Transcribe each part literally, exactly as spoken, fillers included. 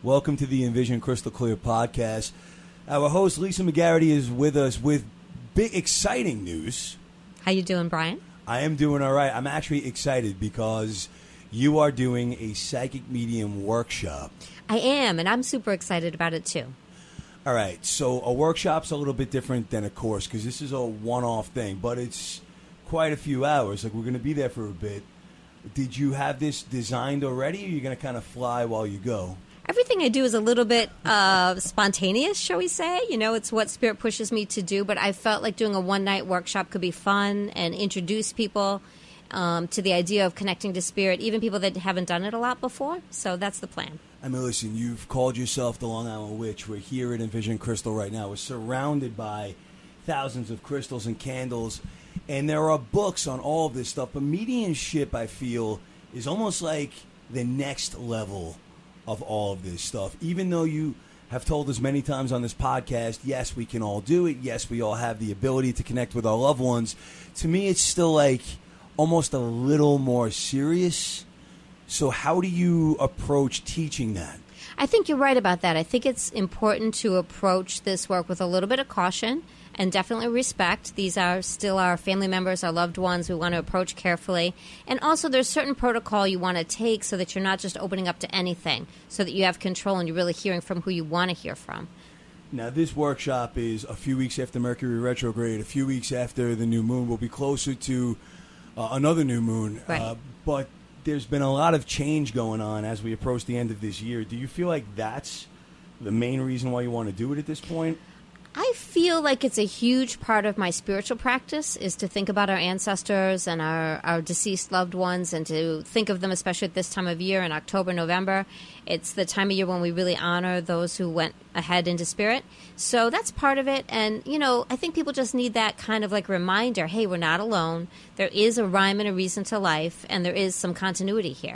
Welcome to the Envision Crystal Clear podcast. Our host, Lisa McGarity, is with us with big, exciting news. How you doing, Brian? I am doing all right. I'm actually excited because you are doing a psychic medium workshop. I am, and I'm super excited about it, too. All right, so a workshop's a little bit different than a course because this is a one-off thing, but it's quite a few hours. Like, we're going to be there for a bit. Did you have this designed already, or are you going to kind of fly while you go? Everything I do is a little bit uh, spontaneous, shall we say. You know, it's what Spirit pushes me to do, but I felt like doing a one-night workshop could be fun and introduce people um, to the idea of connecting to Spirit, even people that haven't done it a lot before. So that's the plan. I mean, listen, you've called yourself the Long Island Witch. We're here at Envision Crystal right now. We're surrounded by thousands of crystals and candles, and there are books on all of this stuff. But mediumship, I feel, is almost like the next level of all of this stuff. Even though you have told us many times on this podcast, yes, we can all do it. Yes, we all have the ability to connect with our loved ones. To me, it's still like almost a little more serious. So how do you approach teaching that? I think you're right about that. I think it's important to approach this work with a little bit of caution and definitely respect. These are still our family members, our loved ones. We want to approach carefully. And also there's certain protocol you want to take so that you're not just opening up to anything, so that you have control and you're really hearing from who you want to hear from. Now, this workshop is a few weeks after Mercury retrograde, a few weeks after the new moon. We'll be closer to uh, another new moon. Right. Uh, but there's been a lot of change going on as we approach the end of this year. Do you feel like that's the main reason why you want to do it at this point? I feel like it's a huge part of my spiritual practice is to think about our ancestors and our, our deceased loved ones and to think of them, especially at this time of year in October, November. It's the time of year when we really honor those who went ahead into spirit. So that's part of it. And, you know, I think people just need that kind of like reminder, hey, we're not alone. There is a rhyme and a reason to life, and there is some continuity here.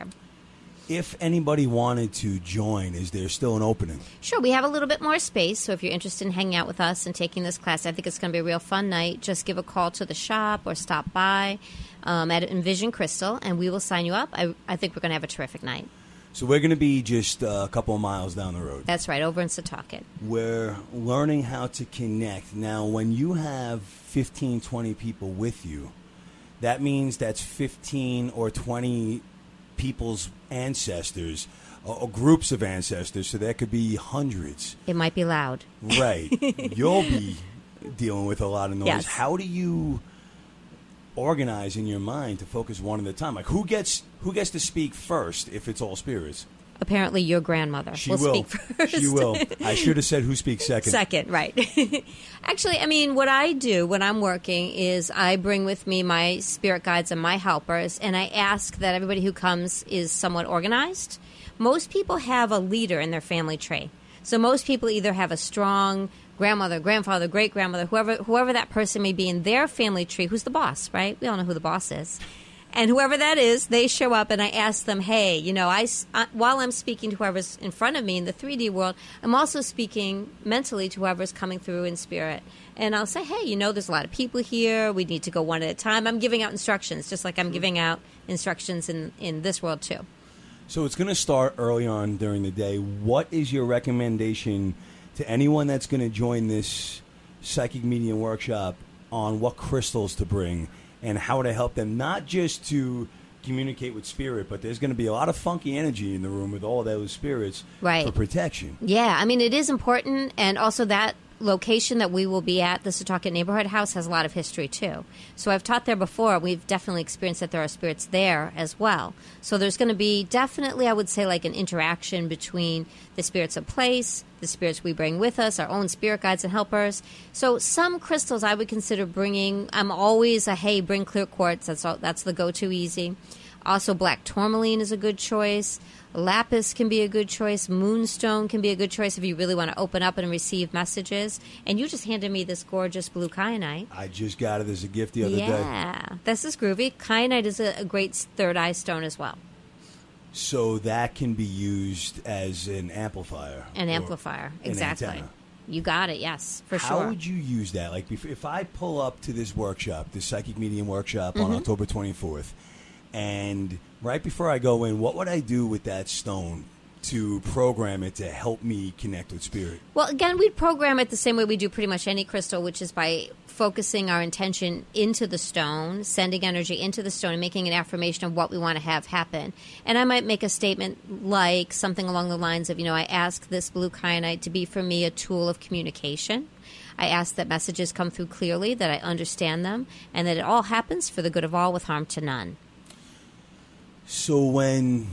If anybody wanted to join, is there still an opening? Sure, we have a little bit more space, so if you're interested in hanging out with us and taking this class, I think it's going to be a real fun night. Just give a call to the shop or stop by um, at Envision Crystal, and we will sign you up. I, I think we're going to have a terrific night. So we're going to be just a couple of miles down the road. That's right, over in Setauket. We're learning how to connect. Now, when you have fifteen, twenty people with you, that means that's fifteen or twenty people's ancestors or groups of ancestors, so that could be hundreds. It might be loud. Right. You'll be dealing with a lot of noise. Yes. How do you organize in your mind to focus one at a time? Like, who gets who gets to speak first if it's all spirits? Apparently your grandmother She will, will speak first. She will. I should have said who speaks second. Second, right. Actually, I mean, what I do when I'm working is I bring with me my spirit guides and my helpers, and I ask that everybody who comes is somewhat organized. Most people have a leader in their family tree. So most people either have a strong grandmother, grandfather, great-grandmother, whoever whoever that person may be in their family tree, who's the boss, right? We all know who the boss is. And whoever that is, they show up, and I ask them, hey, you know, I, I, while I'm speaking to whoever's in front of me in the three D world, I'm also speaking mentally to whoever's coming through in spirit. And I'll say, hey, you know, there's a lot of people here. We need to go one at a time. I'm giving out instructions, just like I'm giving out instructions in, in this world, too. So it's going to start early on during the day. What is your recommendation to anyone that's going to join this psychic medium workshop on what crystals to bring and how to help them, not just to communicate with spirit, but there's going to be a lot of funky energy in the room with all those spirits right. for protection. Yeah, I mean, it is important, and also that location that we will be at, the Setauket Neighborhood House, has a lot of history, too. So I've taught there before. We've definitely experienced that there are spirits there as well. So there's going to be definitely, I would say, like an interaction between the spirits of place, the spirits we bring with us, our own spirit guides and helpers. So some crystals I would consider bringing. I'm always a, hey, bring clear quartz. That's all, that's the go-to easy. Also, black tourmaline is a good choice. Lapis can be a good choice. Moonstone can be a good choice if you really want to open up and receive messages. And you just handed me this gorgeous blue kyanite. I just got it as a gift the other yeah. day. Yeah, this is groovy. Kyanite is a, a great third eye stone as well. So that can be used as an amplifier. An amplifier, an exactly. antenna. You got it, yes, for How sure. would you use that? Like, if, if I pull up to this workshop, this psychic medium workshop Mm-hmm. on October twenty-fourth, and right before I go in, what would I do with that stone to program it to help me connect with spirit? Well, again, we'd program it the same way we do pretty much any crystal, which is by focusing our intention into the stone, sending energy into the stone, and making an affirmation of what we want to have happen. And I might make a statement like something along the lines of, you know, I ask this blue kyanite to be for me a tool of communication. I ask that messages come through clearly, that I understand them, and that it all happens for the good of all with harm to none. So when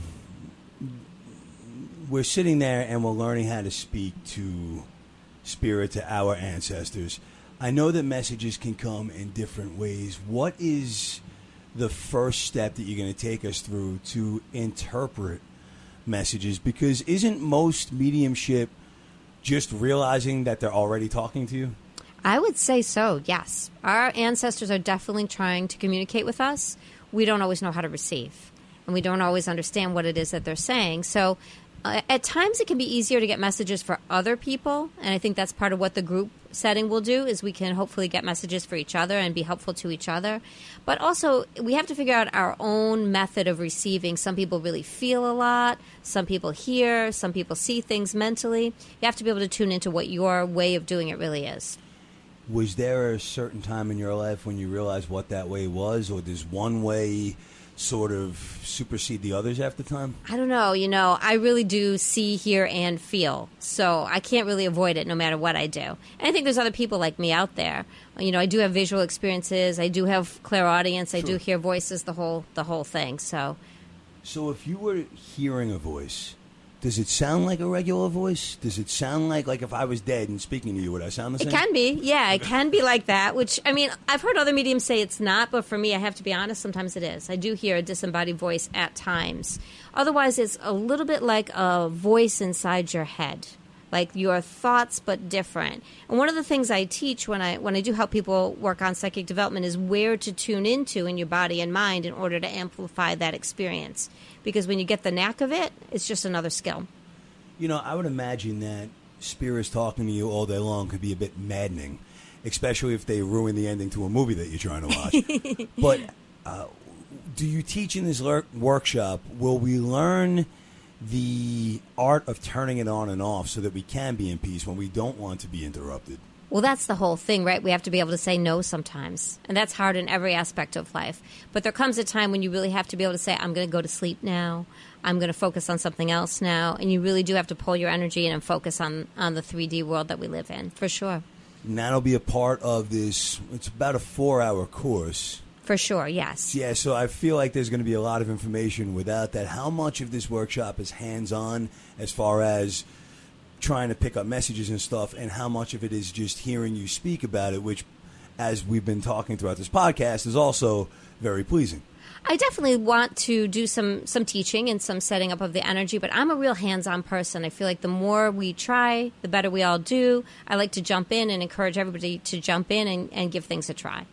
we're sitting there and we're learning how to speak to spirit, to our ancestors, I know that messages can come in different ways. What is the first step that you're going to take us through to interpret messages? Because isn't most mediumship just realizing that they're already talking to you? I would say so, yes. Our ancestors are definitely trying to communicate with us. We don't always know how to receive, and we don't always understand what it is that they're saying. So uh, at times it can be easier to get messages for other people, and I think that's part of what the group setting will do, is we can hopefully get messages for each other and be helpful to each other. But also, we have to figure out our own method of receiving. Some people really feel a lot. Some people hear. Some people see things mentally. You have to be able to tune into what your way of doing it really is. Was there a certain time in your life when you realized what that way was, or does one way sort of supersede the others after time? I don't know. You know, I really do see, hear, and feel. So I can't really avoid it no matter what I do. And I think there's other people like me out there. You know, I do have visual experiences. I do have clairaudience. I Sure. do hear voices, the whole the whole thing. So, So if you were hearing a voice, does it sound like a regular voice? Does it sound like, like if I was dead and speaking to you, would I sound the same? it can be. Yeah, it can be like that, which, I mean, I've heard other mediums say it's not, but for me, I have to be honest, sometimes it is. I do hear a disembodied voice at times. Otherwise, it's a little bit like a voice inside your head, like your thoughts, but different. And one of the things I teach when I when I do help people work on psychic development is where to tune into in your body and mind in order to amplify that experience. Because when you get the knack of it, it's just another skill. You know, I would imagine that spirits talking to you all day long could be a bit maddening, especially if they ruin the ending to a movie that you're trying to watch. But uh, do you teach in this ler- workshop, will we learn the art of turning it on and off so that we can be in peace when we don't want to be interrupted? Well, that's the whole thing, right? We have to be able to say no sometimes. And that's hard in every aspect of life. But there comes a time when you really have to be able to say, I'm going to go to sleep now. I'm going to focus on something else now. And you really do have to pull your energy in and focus on, on the three D world that we live in, for sure. And that'll be a part of this. It's about a four-hour course. For sure, yes. Yeah, so I feel like there's going to be a lot of information without that. How much of this workshop is hands-on as far as trying to pick up messages and stuff, and how much of it is just hearing you speak about it, which, as we've been talking throughout this podcast, is also very pleasing? I definitely want to do some, some teaching and some setting up of the energy, but I'm a real hands-on person. I feel like the more we try, the better we all do. I like to jump in and encourage everybody to jump in and, and give things a try.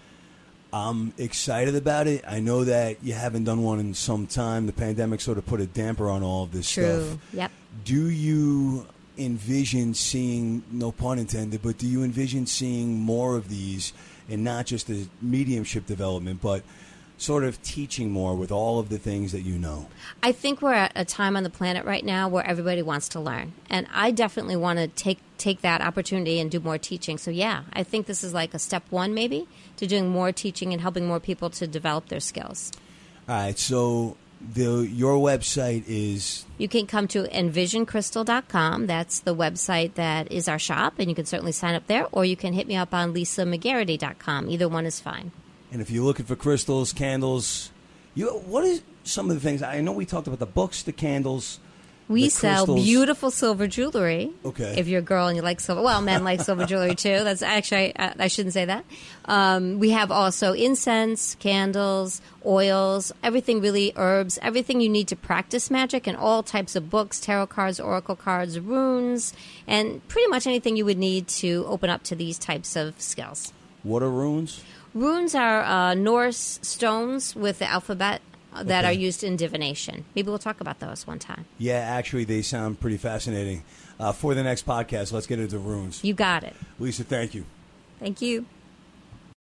I'm excited about it. I know that you haven't done one in some time. The pandemic sort of put a damper on all of this True. stuff. Yep. Do you envision seeing, no pun intended, but do you envision seeing more of these, and not just the mediumship development, but sort of teaching more with all of the things that you know? I think we're at a time on the planet right now where everybody wants to learn. And I definitely want to take take that opportunity and do more teaching. So, yeah, I think this is like a step one, maybe, to doing more teaching and helping more people to develop their skills. All right, so the your website is? You can come to envision crystal dot com. That's the website that is our shop, and you can certainly sign up there. Or you can hit me up on lisa mcgarrity dot com. Either one is fine. And if you're looking for crystals, candles, you what is some of the things? I know we talked about the books, the candles. We the sell crystals. beautiful silver jewelry. Okay. If you're a girl and you like silver. Well, men like silver jewelry, too. That's actually, I, I shouldn't say that. Um, we have also incense, candles, oils, everything really, herbs, everything you need to practice magic, and all types of books, tarot cards, oracle cards, runes, and pretty much anything you would need to open up to these types of skills. What are runes? Runes are uh, Norse stones with the alphabet that Okay. are used in divination. Maybe we'll talk about those one time. Yeah, actually, they sound pretty fascinating. Uh, for the next podcast, let's get into runes. You got it. Lisa, thank you. Thank you.